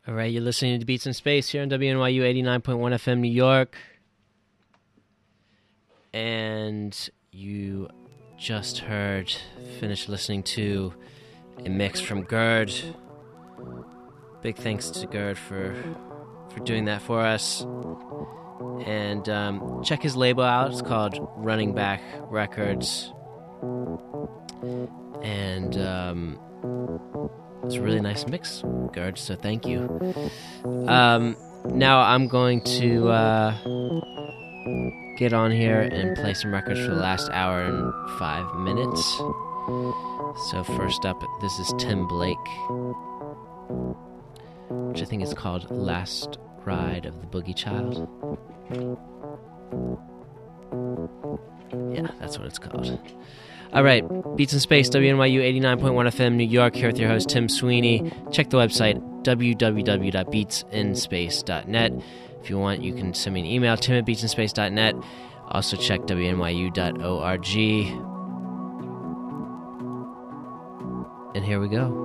All right, you're listening to Beats in Space here on WNYU 89.1 FM New York. And you just finished listening to a mix from Gerd. Big thanks to Gerd for doing that for us. And check his label out. It's called Running Back Records. And it's a really nice mix, Gerd, so thank you. Now I'm going to get on here and play some records for the last hour and 5 minutes. So first up, this is Tim Blake, which I think is called Last Ride of the Boogie Child. Yeah, that's what it's called. All right, Beats in Space, WNYU 89.1 FM New York, here with your host, Tim Sweeney. Check the website, www.beatsinspace.net. If you want, you can send me an email, tim@beatsinspace.net. Also check WNYU.org. And here we go.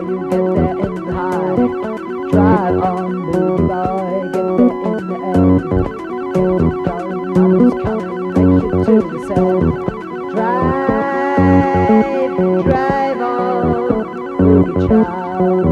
you get there in the high. Drive on, little boy, get there in the end. Get it going, mama's coming, make it to yourself. Drive, drive on, boogie child.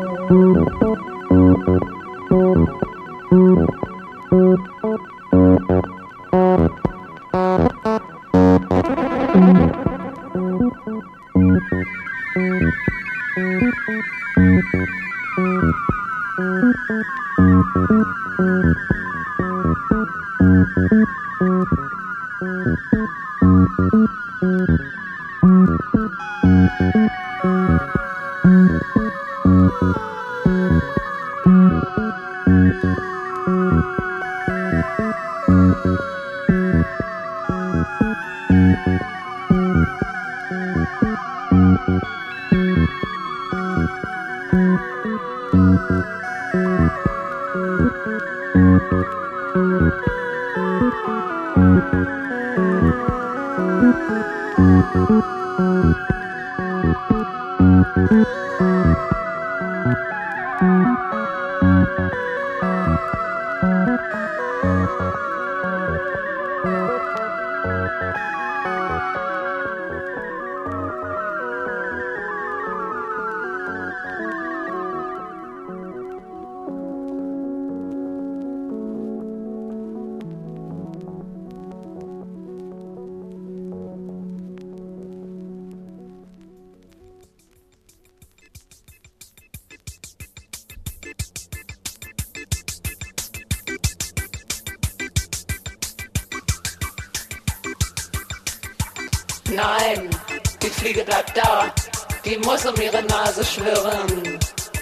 Nein, die Fliege bleibt da, die muss um ihre Nase schwirren.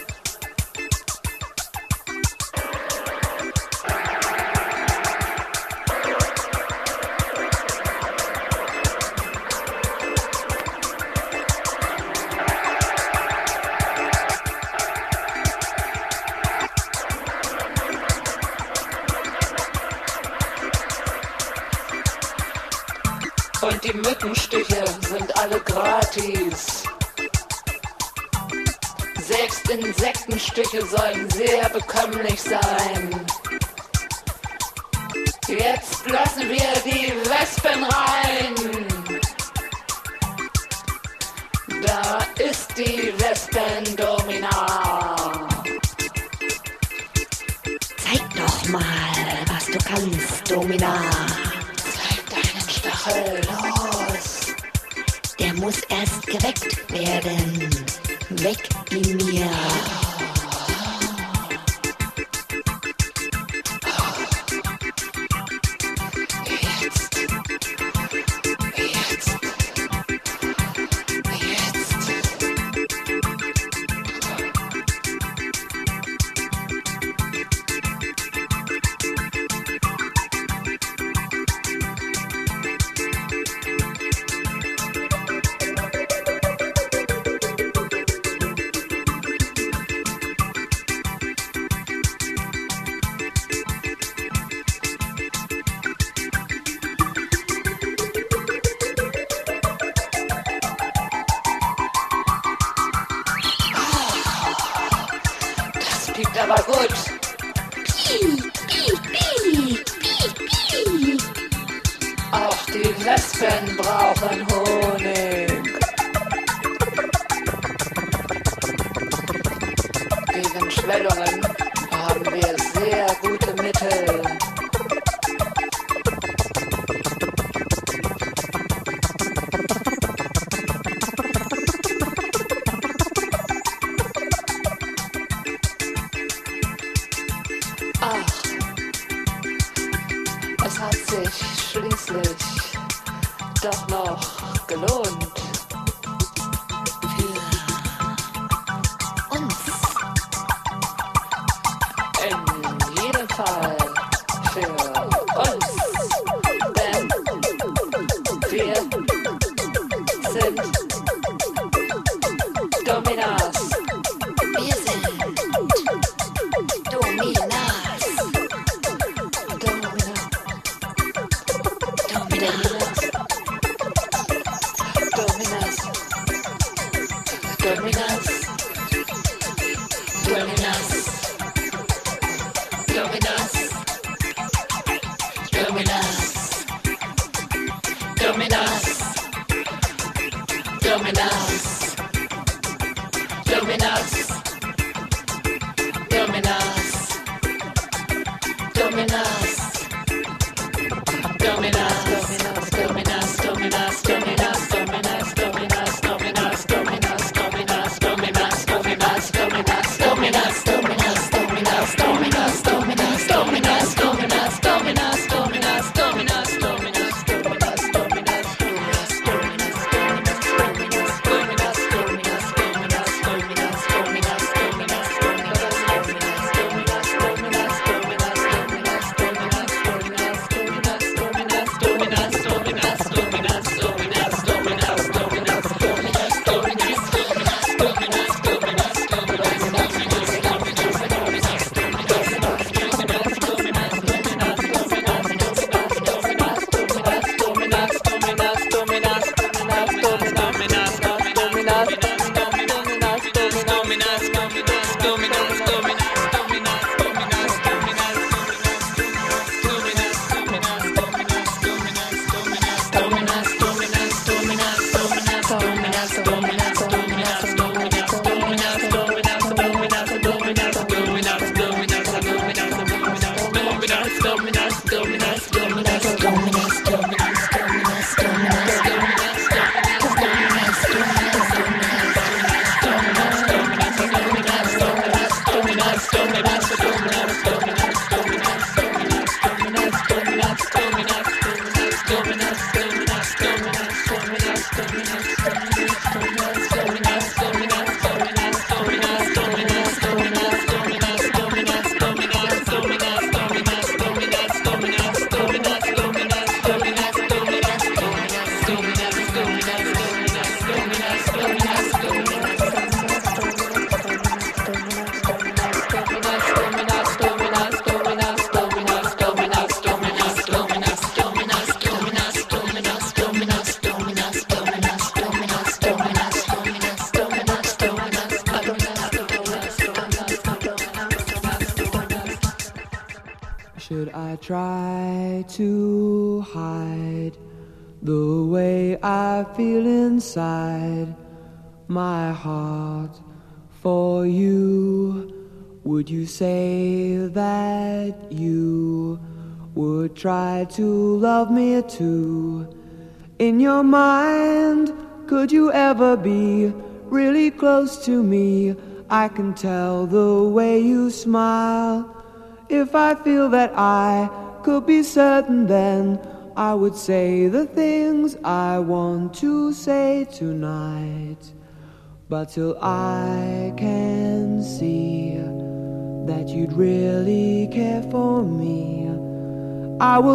Und die Mückenstiche sind alle gratis. Selbst Insektenstiche sollen sehr bekömmlich sein. Jetzt lassen wir die Wespen rein. Da ist die Wespendomina. Zeig doch mal, was du kannst, Domina. Los! Der muss erst geweckt werden. Weg in mir. Aber gut. Auch die Wespen brauchen Honig. Gegen Schwellungen haben wir sehr gute Mittel. Schließlich doch noch gelohnt. Für uns. In jedem Fall für uns. Denn wir sind Dominas. Wir sind Dominas. Dominas. Should I try to hide the way I feel inside my heart for you? Would you say that you would try to love me too? In your mind, could you ever be really close to me? I can tell the way you smile. If I feel that I could be certain, then I would say the things I want to say tonight. But till I can see that you'd really care for me, I will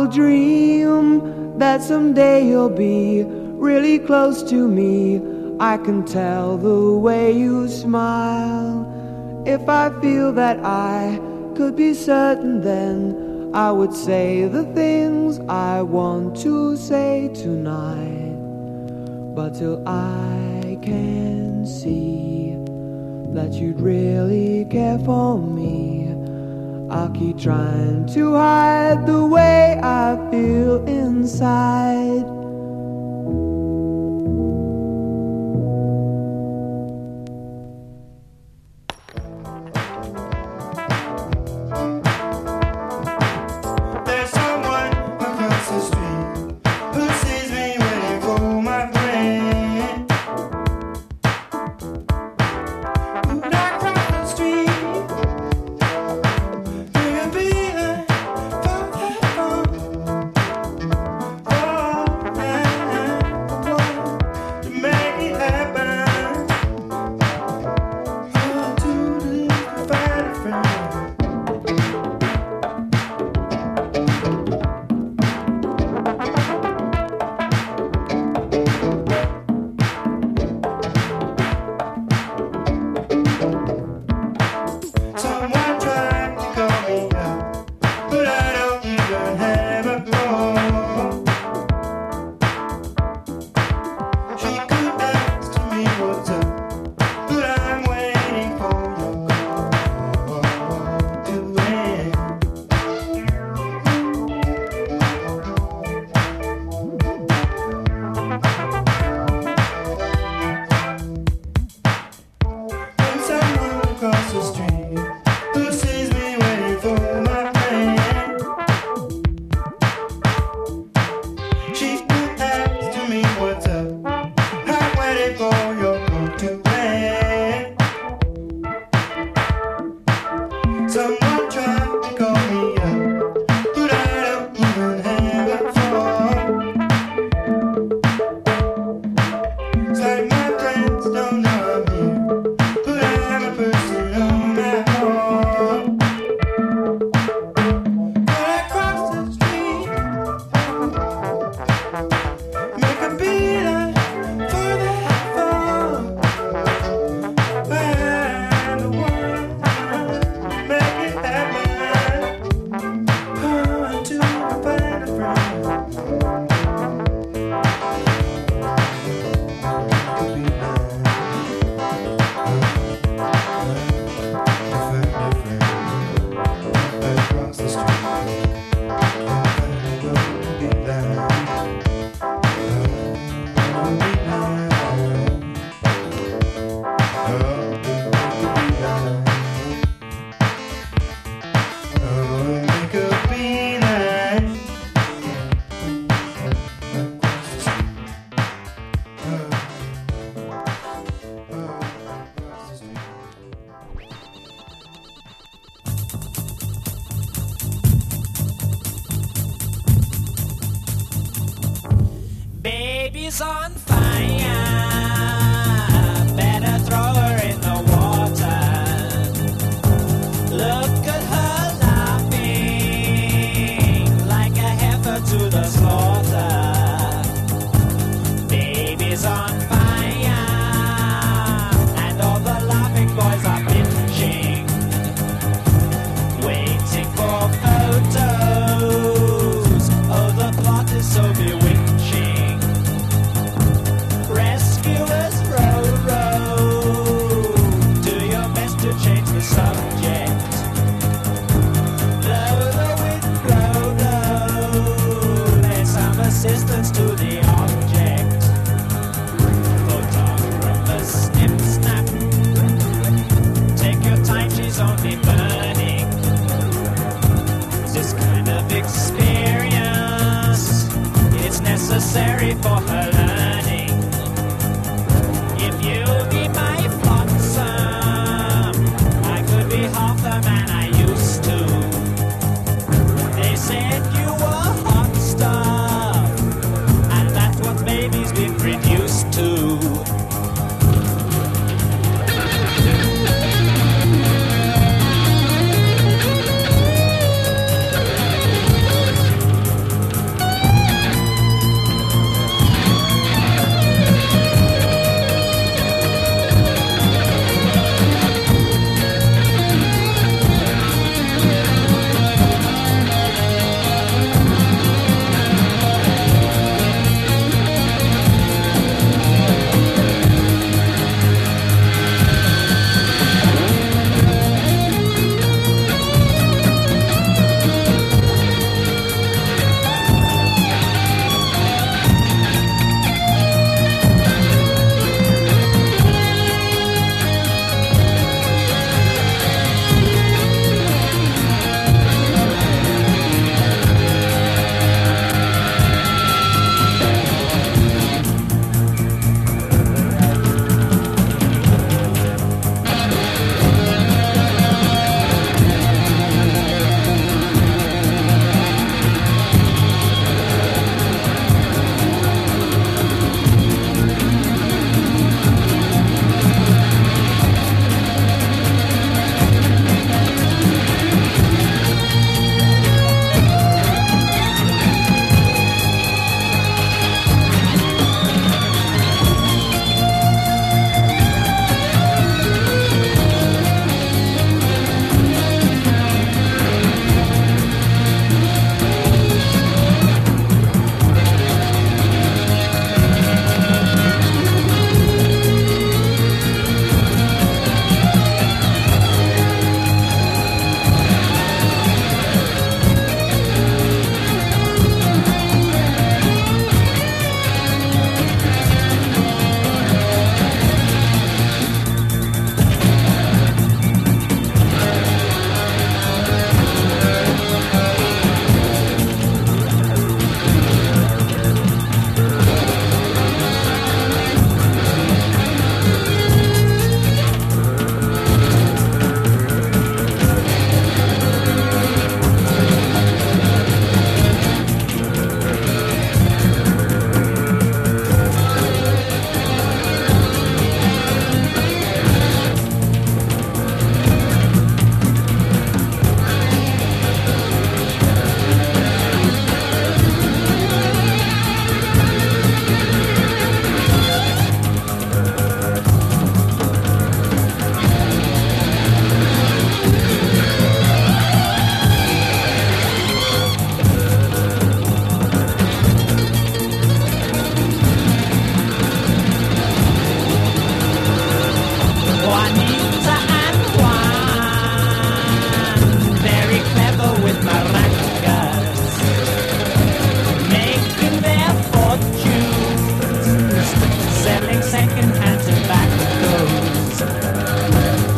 dream that someday you'll be really close to me. I can tell the way you smile. If I feel that I could be certain, then I would say the things I want to say tonight. But till I can see that you'd really care for me, I'll keep trying to hide the way I feel inside. Someone tried to call me up, but I don't even have a phone. It's like my friends don't know I'm here, but I'm a person on my own. When I cross the street, make a beeline for that phone. I'm the one, make it happen. Going to find a friend. Across the street, make a beeline. Baby's on fire. Better throw her in the water. Look at her laughing like a heifer to the slaughter. Baby's on fire, and all the laughing boys are bitching, waiting for photos. Oh, the plot is so bewitching.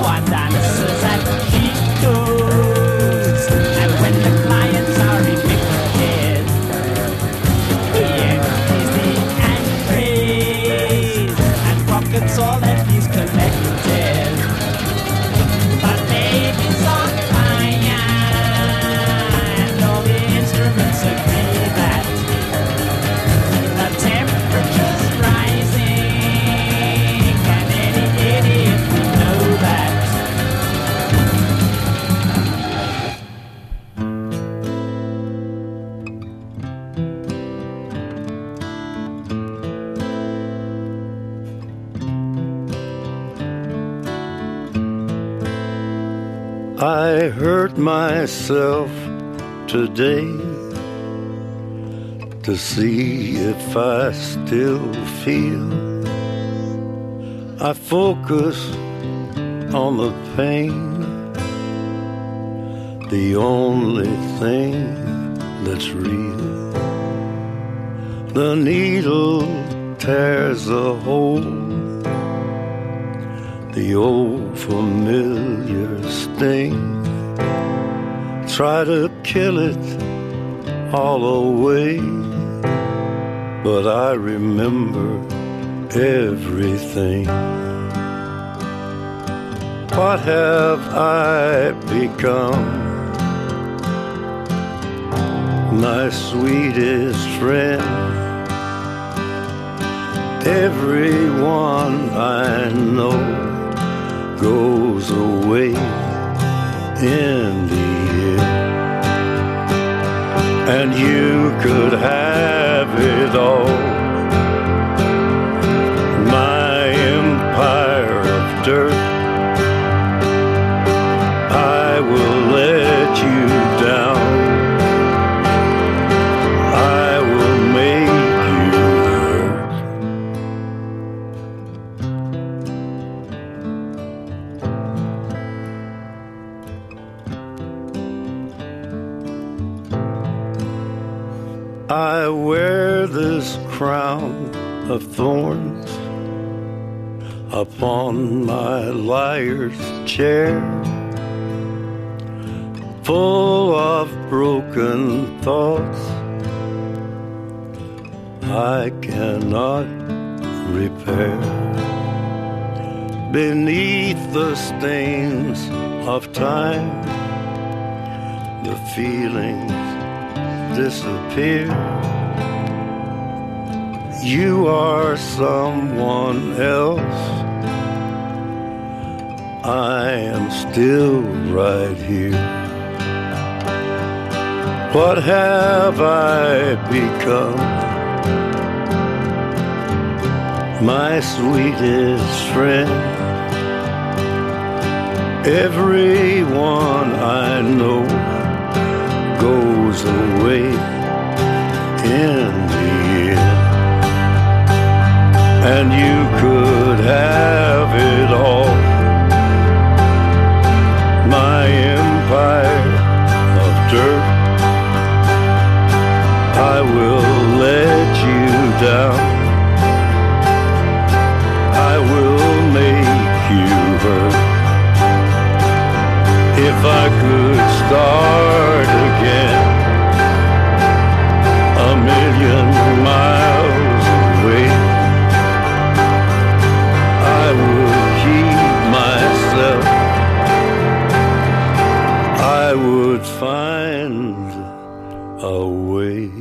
one dances and she goes. And when the clients are in bigger head, he empties the ashtrays and pockets all that he's collected. But baby's on fire, and all the instruments agree that the temperature's rising, and any idiot will know that. I hurt myself today to see if I still feel. I focus on the pain, the only thing that's real. The needle tears a hole, the old familiar sting. Try to kill it all away, but I remember everything. What have I become? My sweetest friend. Everyone I know goes away in the end, and you could have it all. My empire of dirt, I will let you down. I will make you hurt. I wear this crown of thorns upon my liar's chair, full of broken thoughts I cannot repair. Beneath the stains of time, the feelings disappear. You are someone else, I am still right here. What have I become? My sweetest friend. Everyone I know goes away in the end, and you could have it all. My empire of dirt, I will let you down. I will make you hurt. If I could start again, a million miles away, I would keep myself. I would find a way.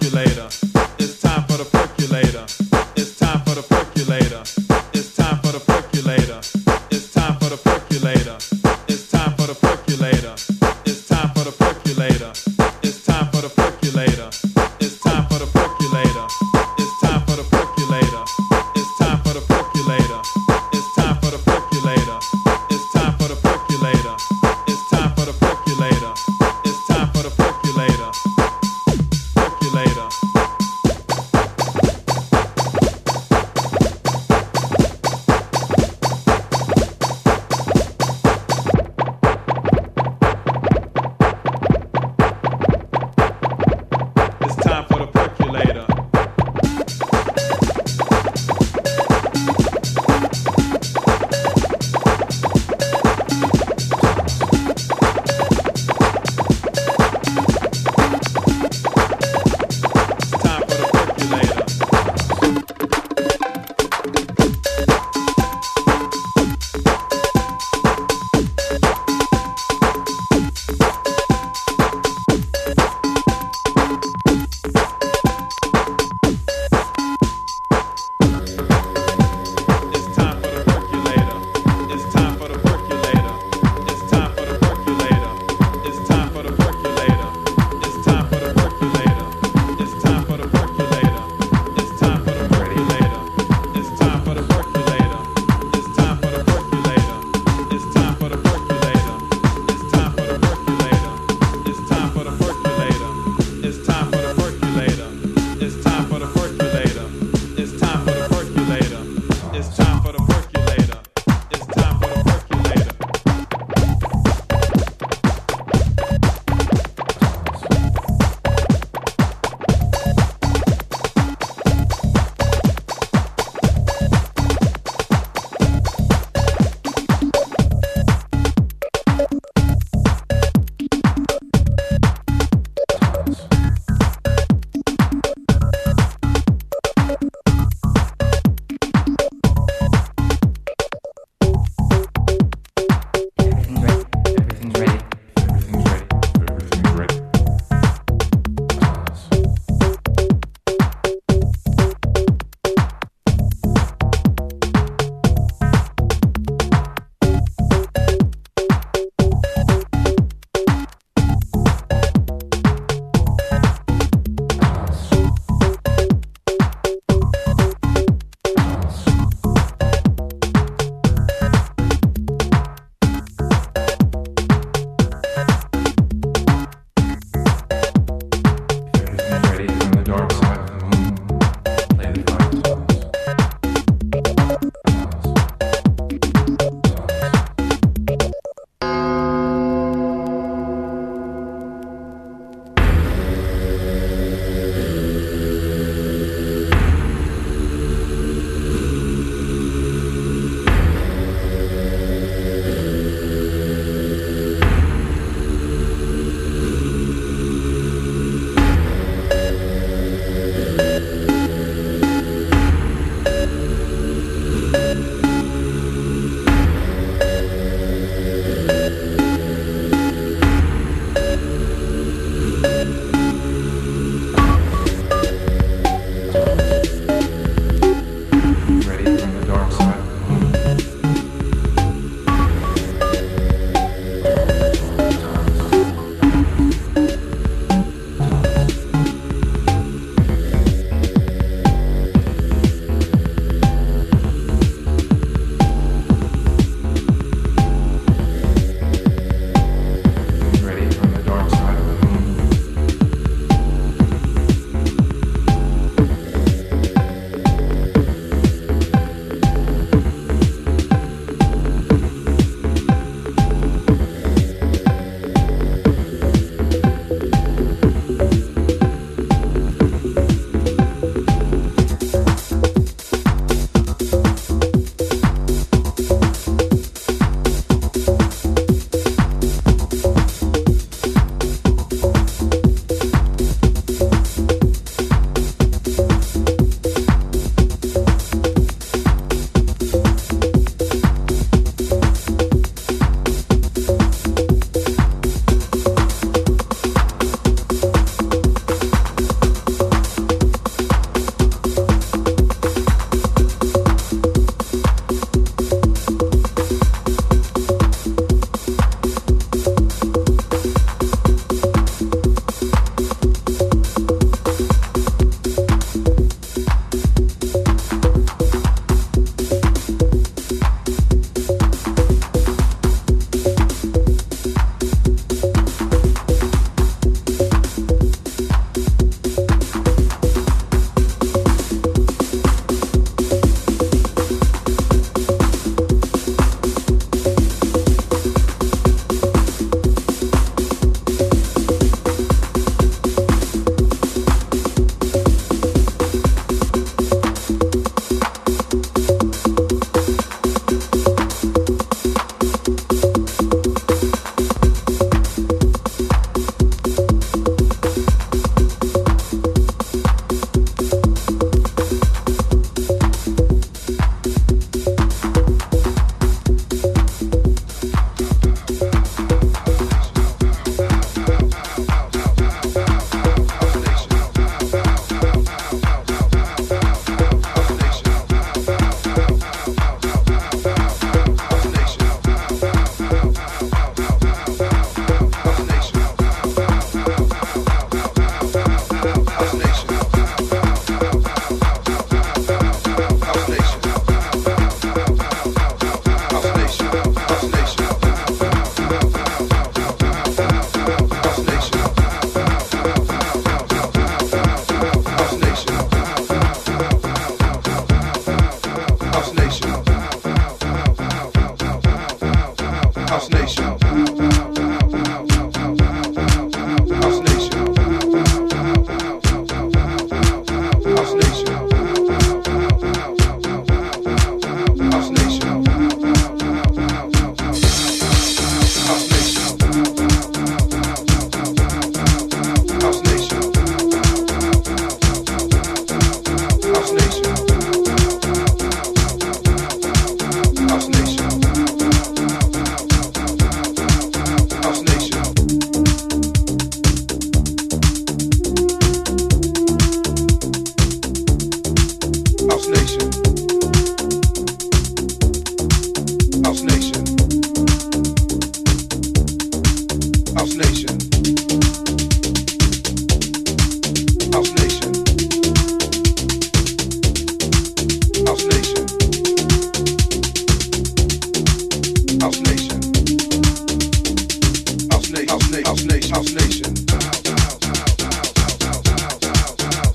percolator. It's time for the percolator. It's time for the percolator. It's time for the percolator. It's time for the percolator. It's time for the percolator. It's time for the percolator. It's time for the percolator. It's time for the percolator. It's time for the percolator. It's time for the percolator. It's time for the percolator. It's time for the percolator. It's time for the percolator. It's time for the percolator. Percolator.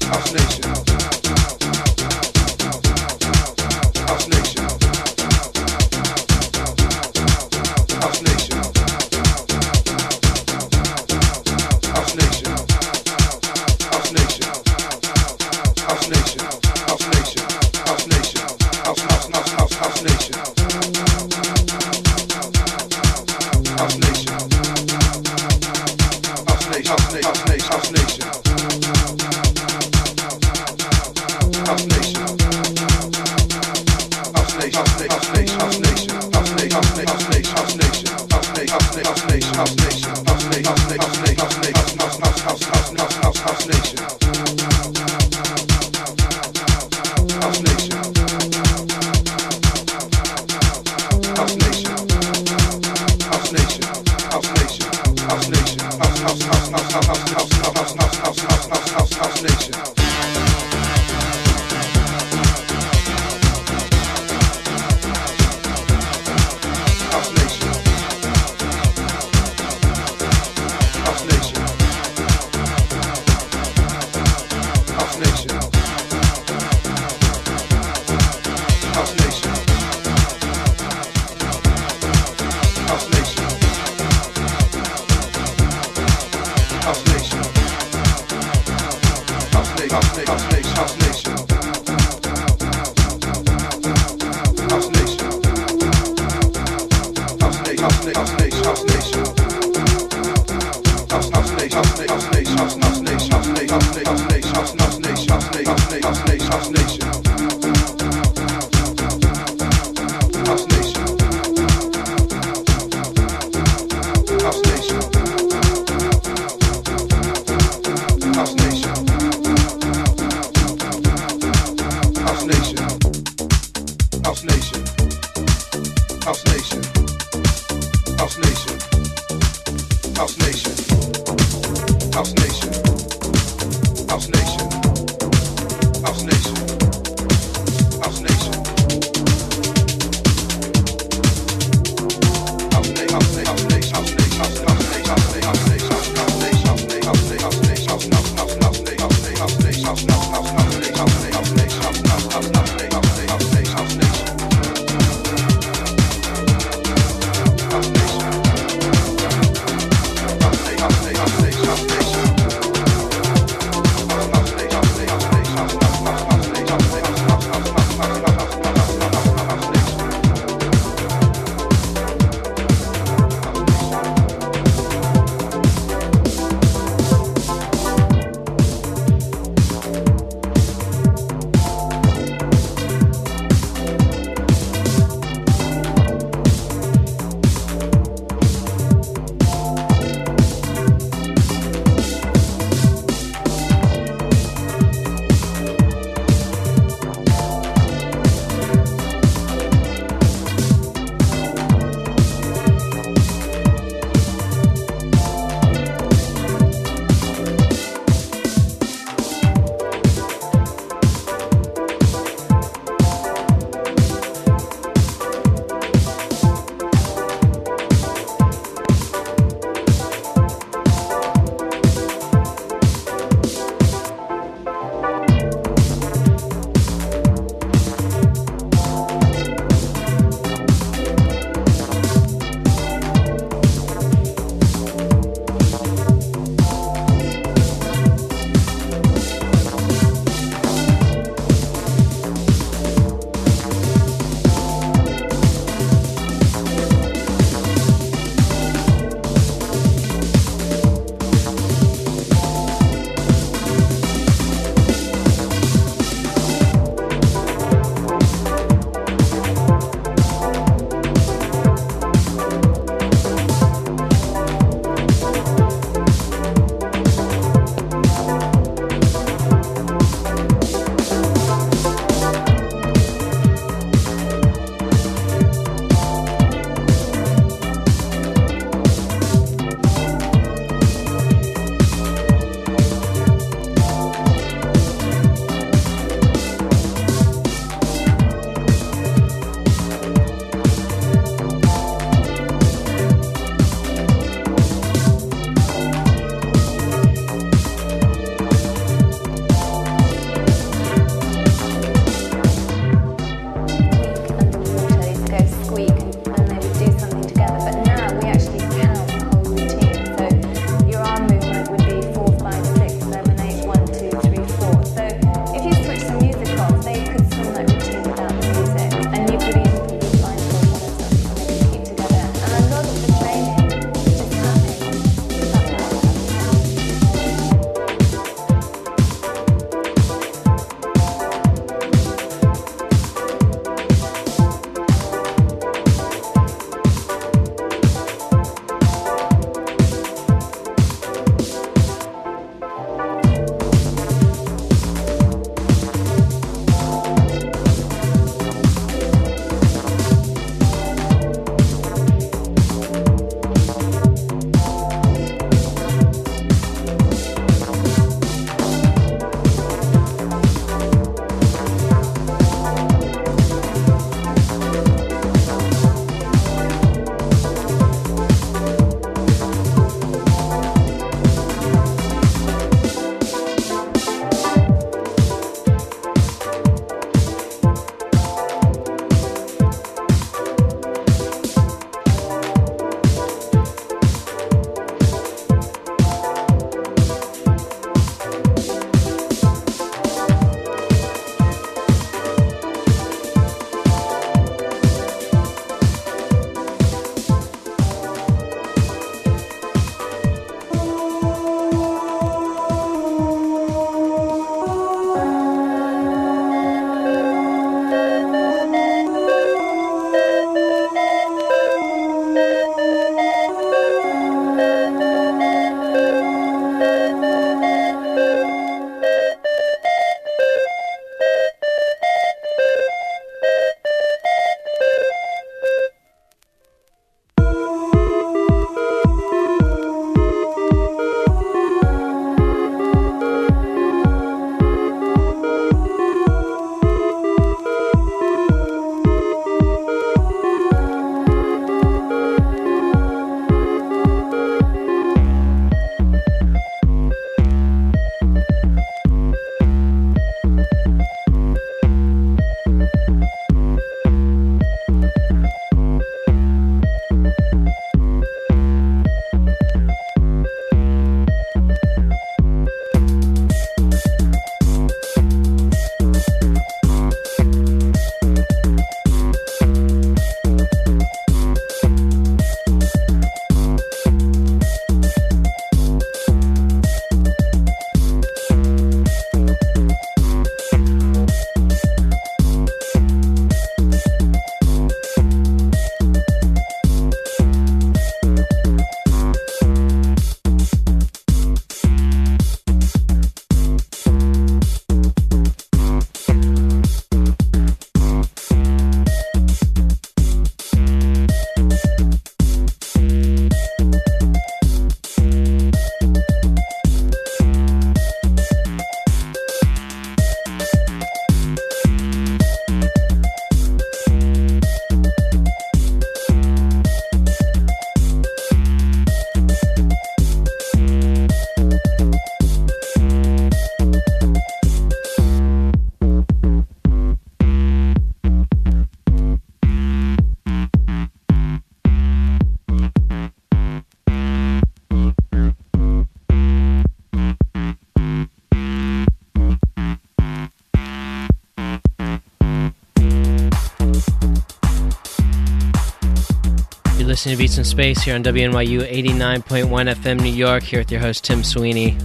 House Nation. listening to Beats in Space here on WNYU 89.1 FM New York, here with your host Tim Sweeney.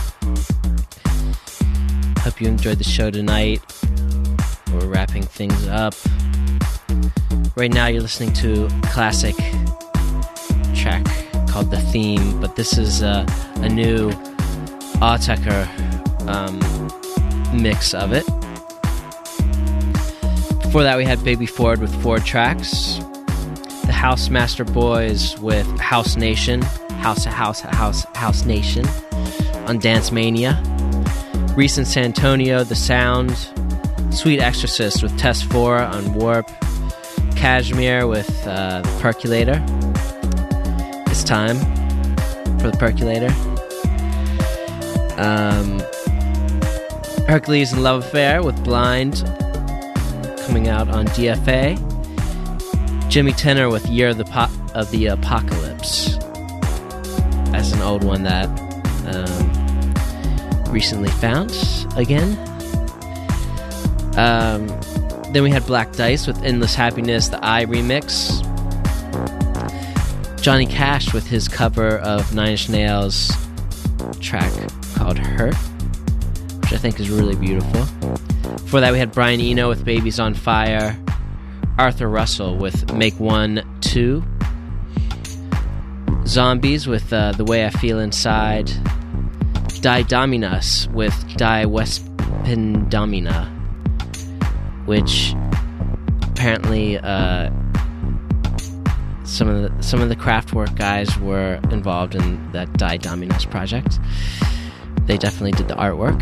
Hope you enjoyed the show tonight. We're wrapping things up. Right now you're listening to a classic track called The Theme, but this is a new Autechre mix of it. Before that we had Baby Ford with 4 tracks. The Housemaster Boys with House Nation, House Nation on Dance Mania. Reese and Santonio, The Sound. Sweet Exorcist with Test 4 on Warp. Cashmere with The Percolator. It's time for The Percolator. Hercules and Love Affair with Blind, coming out on DFA. Jimmy Tenor with Year of the Apocalypse. That's an old one that recently found again. Then we had Black Dice with Endless Happiness, the I remix. Johnny Cash with his cover of Nine Inch Nails' track called Hurt, which I think is really beautiful. Before that we had Brian Eno with Babies on Fire. Arthur Russell with Make 1, 2. Zombies with The Way I Feel Inside. Die Dominus with Die Wespin Domina, which apparently some of the Kraftwerk guys were involved in that Die Dominus project. They definitely did the artwork.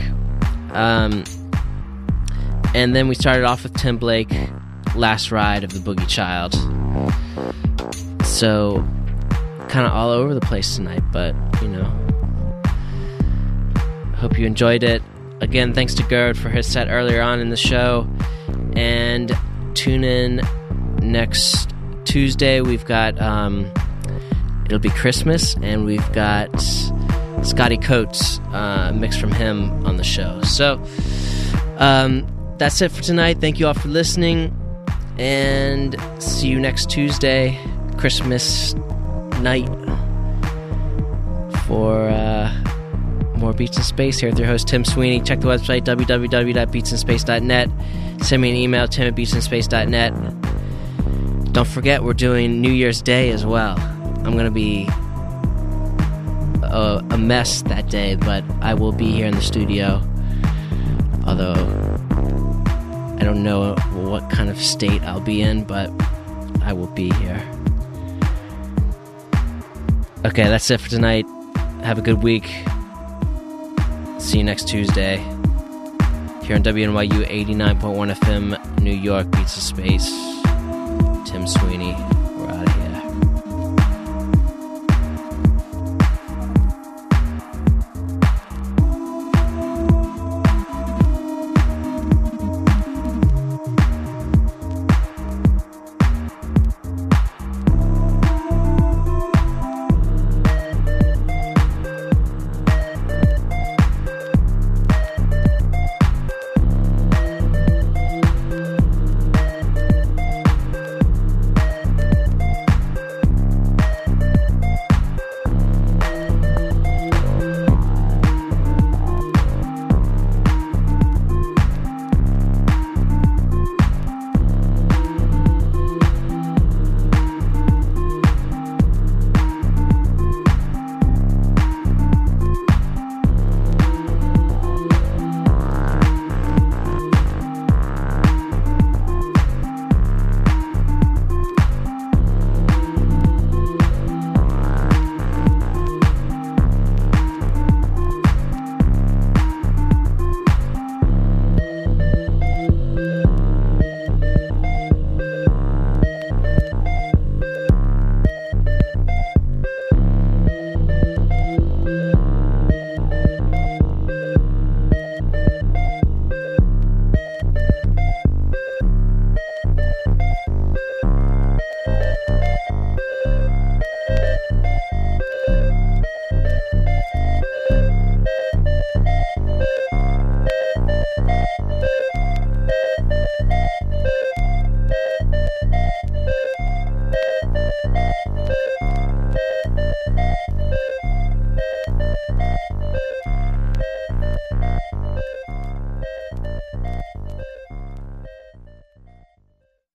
And then we started off with Tim Blake, Last Ride of the Boogie Child. So, kind of all over the place tonight, but, you know, hope you enjoyed it. Again, thanks to Gerd for his set earlier on in the show. And tune in next Tuesday. We've got, it'll be Christmas, and we've got Scotty Coates, mix from him on the show. So, that's it for tonight. Thank you all for listening, and see you next Tuesday, Christmas night, for more Beats in Space here with your host Tim Sweeney. Check the website www.beatsinspace.net. Send me an email, tim@beatsinspace.net. Don't forget, we're doing New Year's Day as well. I'm going to be a mess that day, but I will be here in the studio, although I don't know what kind of state I'll be in, but I will be here. Okay, that's it for tonight. Have a good week. See you next Tuesday here on WNYU 89.1 FM New York, Beats of Space. Tim Sweeney.